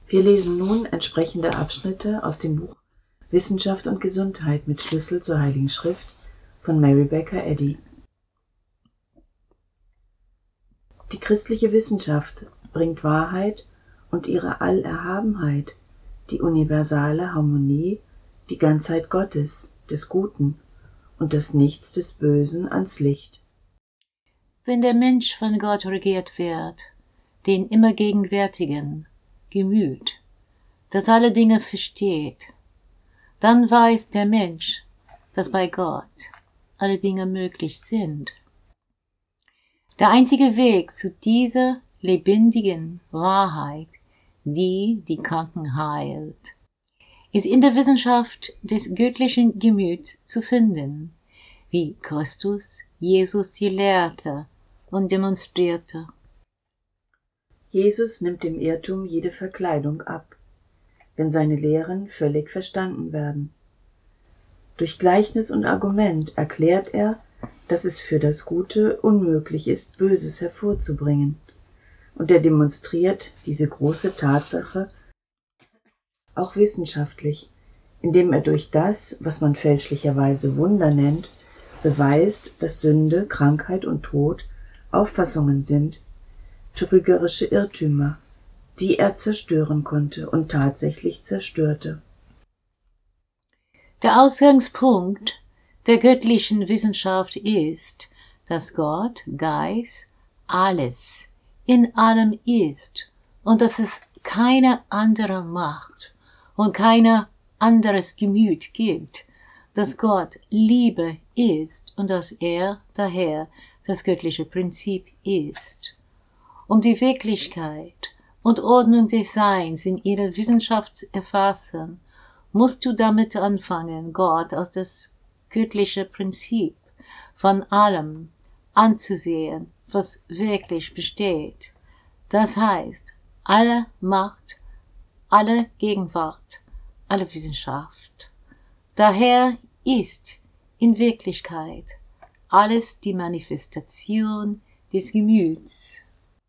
Wir lesen nun entsprechende Abschnitte aus dem Buch Wissenschaft und Gesundheit mit Schlüssel zur Heiligen Schrift von Mary Baker Eddy. Die christliche Wissenschaft bringt Wahrheit und ihre Allerhabenheit, die universale Harmonie, die Ganzheit Gottes, des Guten und das Nichts des Bösen ans Licht. Wenn der Mensch von Gott regiert wird, den immer gegenwärtigen Gemüt, das alle Dinge versteht, dann weiß der Mensch, dass bei Gott alle Dinge möglich sind. Der einzige Weg zu dieser lebendigen Wahrheit, die die Kranken heilt, ist in der Wissenschaft des göttlichen Gemüts zu finden, wie Christus Jesus sie lehrte und demonstrierte. Jesus nimmt dem Irrtum jede Verkleidung ab, wenn seine Lehren völlig verstanden werden. Durch Gleichnis und Argument erklärt er, dass es für das Gute unmöglich ist, Böses hervorzubringen, und er demonstriert diese große Tatsache auch wissenschaftlich, indem er durch das, was man fälschlicherweise Wunder nennt, beweist, dass Sünde, Krankheit und Tod Auffassungen sind, trügerische Irrtümer, die er zerstören konnte und tatsächlich zerstörte. Der Ausgangspunkt der göttlichen Wissenschaft ist, dass Gott, Geist, alles in allem ist und dass es keine andere Macht und kein anderes Gemüt gibt, dass Gott Liebe ist und dass er daher das göttliche Prinzip ist. Um die Wirklichkeit und Ordnung des Seins in ihrer Wissenschaft zu erfassen, musst du damit anfangen, Gott als das göttliche Prinzip von allem anzusehen, was wirklich besteht. Das heißt, alle Macht, alle Gegenwart, alle Wissenschaft. Daher ist in Wirklichkeit alles die Manifestation des Gemüts.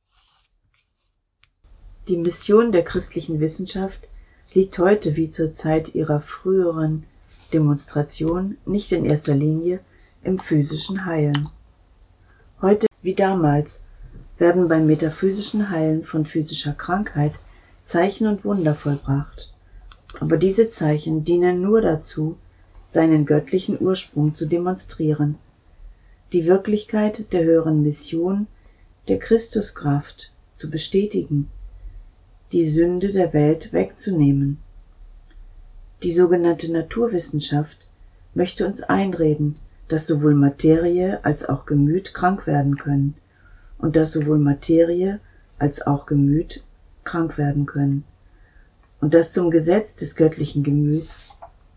Die Mission der christlichen Wissenschaft liegt heute wie zur Zeit ihrer früheren Demonstration nicht in erster Linie im physischen Heilen. Heute wie damals werden beim metaphysischen Heilen von physischer Krankheit Zeichen und Wunder vollbracht, aber diese Zeichen dienen nur dazu, seinen göttlichen Ursprung zu demonstrieren, die Wirklichkeit der höheren Mission, der Christuskraft zu bestätigen, die Sünde der Welt wegzunehmen. Die sogenannte Naturwissenschaft möchte uns einreden, dass sowohl Materie als auch Gemüt krank werden können und dass sowohl Materie als auch Gemüt krank werden können und dass zum Gesetz des göttlichen Gemüts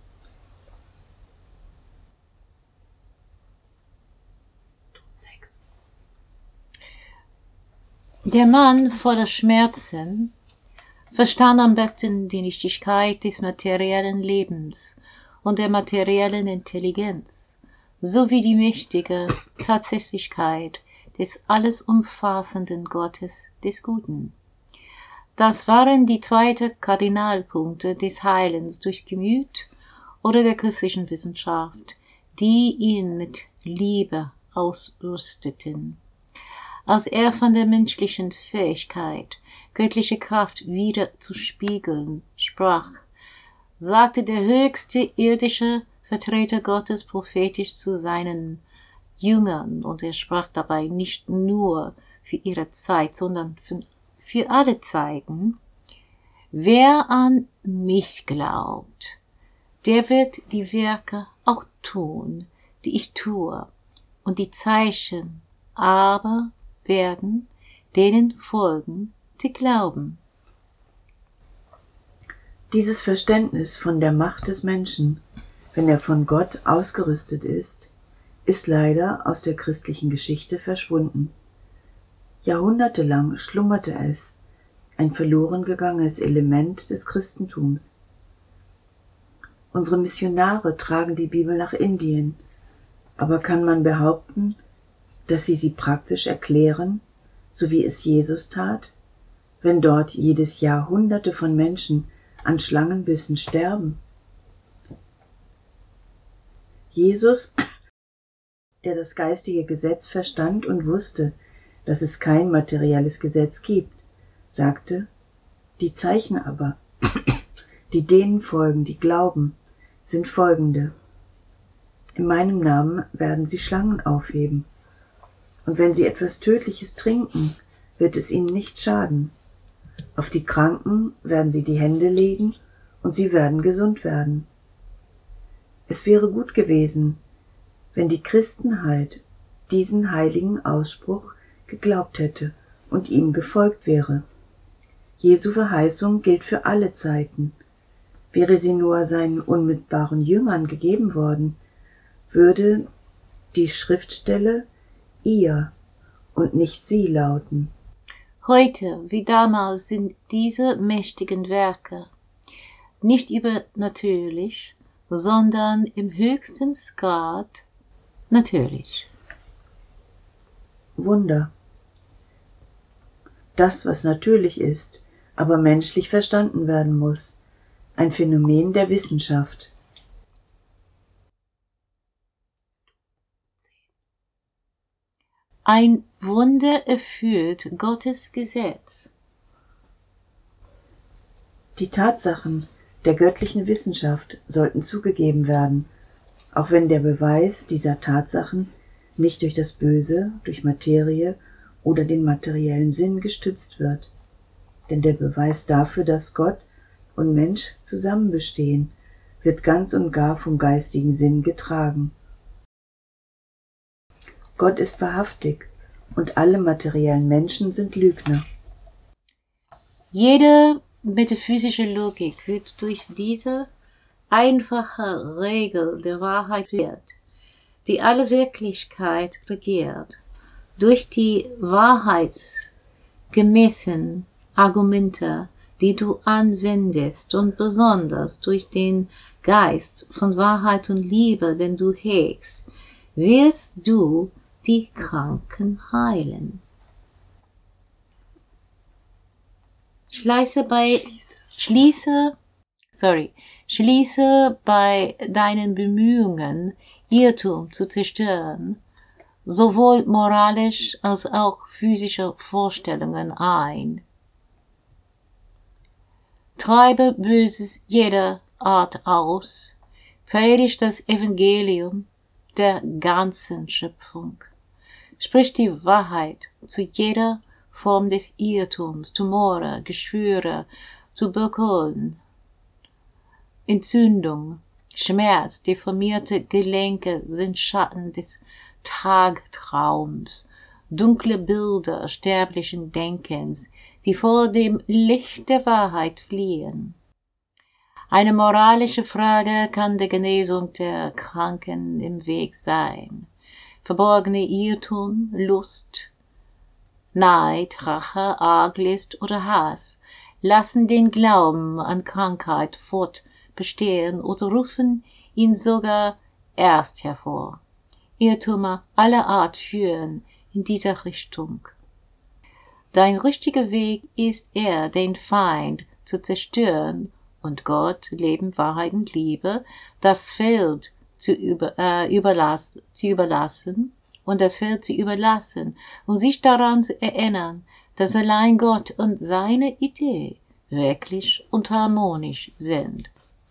Der Mann voller Schmerzen verstand am besten die Nichtigkeit des materiellen Lebens und der materiellen Intelligenz, sowie die mächtige Tatsächlichkeit des alles umfassenden Gottes des Guten. Das waren die zweiten Kardinalpunkte des Heilens durch Gemüt oder der christlichen Wissenschaft, die ihn mit Liebe ausrüsteten. Als er von der menschlichen Fähigkeit, göttliche Kraft wieder zu spiegeln, sprach, sagte der höchste irdische Vertreter Gottes prophetisch zu seinen Jüngern, und er sprach dabei nicht nur für ihre Zeit, sondern für alle Zeiten: Wer an mich glaubt, der wird die Werke auch tun, die ich tue, und die Zeichen aber werden denen folgen, die glauben. Dieses Verständnis von der Macht des Menschen, wenn er von Gott ausgerüstet ist leider aus der christlichen Geschichte verschwunden. Jahrhundertelang schlummerte es, ein verloren gegangenes Element des Christentums. Unsere Missionare tragen die Bibel nach Indien, aber kann man behaupten, dass sie praktisch erklären, so wie es Jesus tat? wenn dort jedes Jahr Hunderte von Menschen an Schlangenbissen sterben? Jesus, der das geistige Gesetz verstand und wusste, dass es kein materielles Gesetz gibt, sagte, die Zeichen aber, die denen folgen, die glauben, sind folgende. In meinem Namen werden sie Schlangen aufheben. Und wenn sie etwas Tödliches trinken, wird es ihnen nicht schaden. Auf die Kranken werden sie die Hände legen und sie werden gesund werden. Es wäre gut gewesen, wenn die Christenheit diesen heiligen Ausspruch geglaubt hätte und ihm gefolgt wäre. Jesu Verheißung gilt für alle Zeiten. Wäre sie nur seinen unmittelbaren Jüngern gegeben worden, würde die Schriftstelle ihr und nicht sie lauten. Heute wie damals sind diese mächtigen Werke nicht übernatürlich, sondern im höchsten Grad natürlich. Wunder. Das, was natürlich ist, aber menschlich verstanden werden muss. Ein Phänomen der Wissenschaft. Ein Wunder erfüllt Gottes Gesetz. Die Tatsachen der göttlichen Wissenschaft sollten zugegeben werden, auch wenn der Beweis dieser Tatsachen nicht durch das Böse, durch Materie oder den materiellen Sinn gestützt wird. Denn der Beweis dafür, dass Gott und Mensch zusammen bestehen, wird ganz und gar vom geistigen Sinn getragen. Gott ist wahrhaftig und alle materiellen Menschen sind Lügner. Jede metaphysische Logik wird durch diese einfache Regel der Wahrheit führt, die alle Wirklichkeit regiert. Durch die wahrheitsgemäßen Argumente, die du anwendest und besonders durch den Geist von Wahrheit und Liebe, den du hegst, wirst du die Kranken heilen. Schließe bei deinen Bemühungen, Irrtum zu zerstören, sowohl moralisch als auch physische Vorstellungen ein. Treibe Böses jeder Art aus, predigt das Evangelium der ganzen Schöpfung. Sprich die Wahrheit zu jeder Form des Irrtums, Tumore, Geschwüre, Tuberkulen, Entzündung, Schmerz, deformierte Gelenke sind Schatten des Tagtraums, dunkle Bilder sterblichen Denkens, die vor dem Licht der Wahrheit fliehen. Eine moralische Frage kann der Genesung der Kranken im Weg sein. Verborgene Irrtum, Lust, Neid, Rache, Arglist oder Hass lassen den Glauben an Krankheit fortbestehen oder rufen ihn sogar erst hervor. Irrtümer aller Art führen in dieser Richtung. Dein richtiger Weg ist den Feind zu zerstören und Gott, Leben, Wahrheit und Liebe, das Feld zu überlassen und sich daran zu erinnern, dass allein Gott und seine Idee wirklich und harmonisch sind.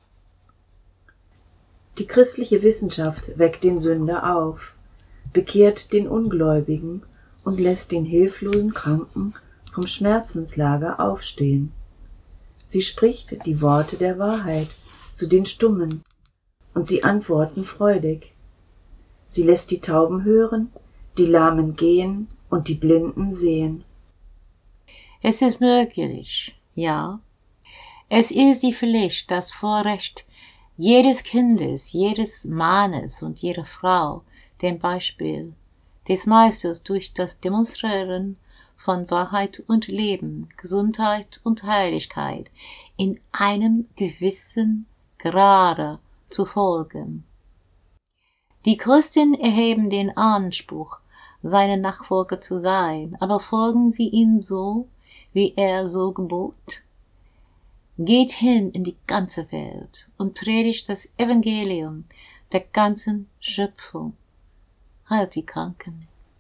Die christliche Wissenschaft weckt den Sünder auf, bekehrt den Ungläubigen und lässt den hilflosen Kranken vom Schmerzenslager aufstehen. Sie spricht die Worte der Wahrheit zu den Stummen, und sie antworten freudig. Sie lässt die Tauben hören, die Lahmen gehen und die Blinden sehen. Es ist möglich, ja. Es ist die Pflicht, das Vorrecht jedes Kindes, jedes Mannes und jeder Frau, dem Beispiel des Meisters durch das Demonstrieren von Wahrheit und Leben, Gesundheit und Heiligkeit in einem gewissen Grade zu folgen. Die Christen erheben den Anspruch, seine Nachfolger zu sein, aber folgen sie ihm so, wie er so gebot? Geht hin in die ganze Welt und predigt das Evangelium der ganzen Schöpfung. Heilt die Kranken,